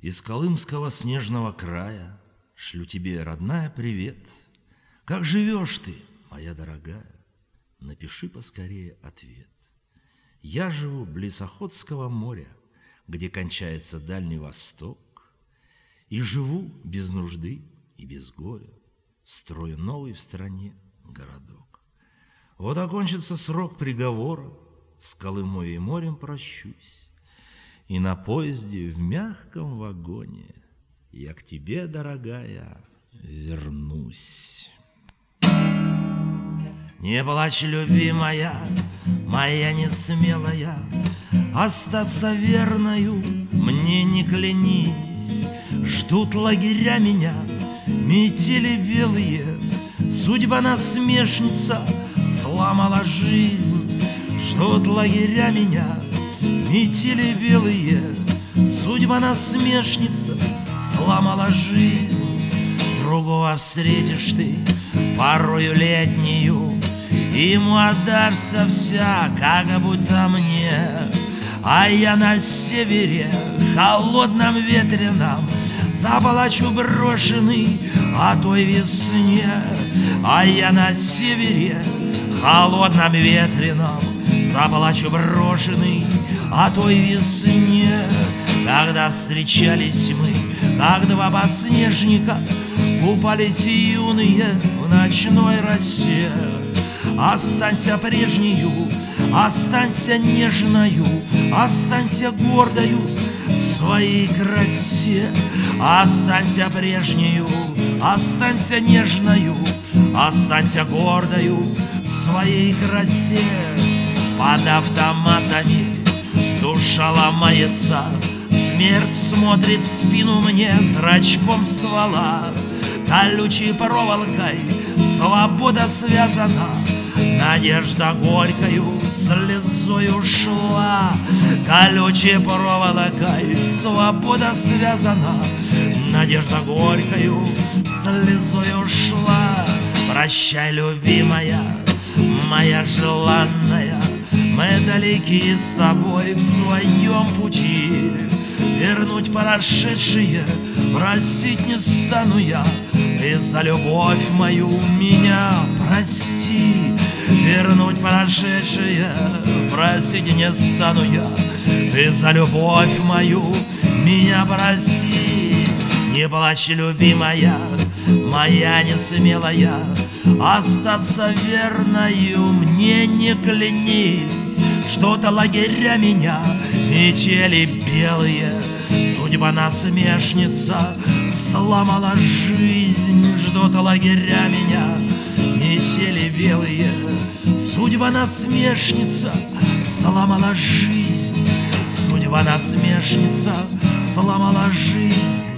Из колымского снежного края шлю тебе, родная, привет. Как живешь ты, моя дорогая? Напиши поскорее ответ. Я живу близ Охотского моря, где кончается Дальний Восток, и живу без нужды и без горя, строю новый в стране городок. Вот окончится срок приговора, с Колымой и морем прощусь, и на поезде в мягком вагоне я к тебе, дорогая, вернусь. Не плачь, любимая, моя несмелая, остаться верною мне не клянись. Ждут лагеря меня, метели белые, судьба насмешница сломала жизнь. Ждут лагеря меня, метели белые, судьба насмешница сломала жизнь. Другого встретишь ты порою летнюю, ему отдашься вся, как будто мне. А я на севере, холодном ветреном, заплачу брошенный о той весне. А я на севере, холодном ветреном, заплачу брошенный о той весне. Когда встречались мы, как два подснежника, купались юные в ночной росе. Останься прежнею, останься нежною, останься гордою в своей красе. Останься прежнею, останься нежною, останься гордою в своей красе. Под автоматами душа ломается, смерть смотрит в спину мне зрачком ствола. Колючей проволокой свобода связана, надежда горькою слезой ушла. Колючей проволокой свобода связана, надежда горькою слезой ушла. Прощай, любимая, моя желанная, мы далеки с тобой в своем пути. Вернуть прошедшее просить не стану я, ты за любовь мою меня прости. Вернуть прошедшее просить не стану я, ты за любовь мою меня прости. Не плачь, любимая, моя несмелая, остаться верною мне не клянись. Что-то лагеря меня метели белые, судьба насмешница сломала жизнь. Ждут лагеря меня метели белые, судьба насмешница сломала жизнь. Судьба насмешница сломала жизнь.